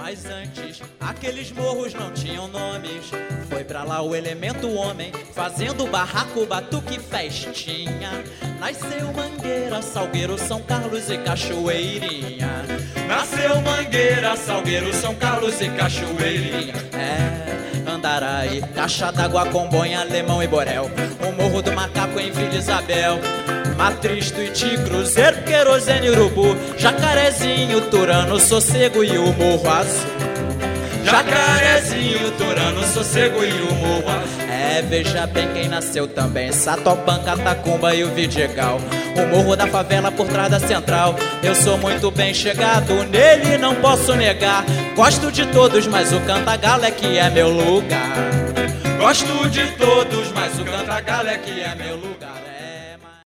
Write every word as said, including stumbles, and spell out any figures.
Mas antes, aqueles morros não tinham nomes. Foi pra lá o elemento homem, fazendo barraco, batuque, festinha. Nasceu Mangueira, Salgueiro, São Carlos e Cachoeirinha. Nasceu Mangueira, Salgueiro, São Carlos e Cachoeirinha. É, Andaraí, Caixa d'Água, Congonha, Alemão e Borel. O Morro do Macaco em Vila Isabel. Matriz, Tuiuti, Cruzeiro, Querosene, Urubu, Jacarezinho, Turano, Sossego e o Morro Azul. Jacarezinho, Turano, Sossego e o Morro Azul. É, veja bem quem nasceu também, Satopan, Catacumba e o Vidigal. O Morro da Favela por trás da Central. Eu sou muito bem chegado, nele não posso negar. Gosto de todos, mas o Cantagalo é que é meu lugar. Gosto de todos, mas o Cantagalo é que é meu lugar.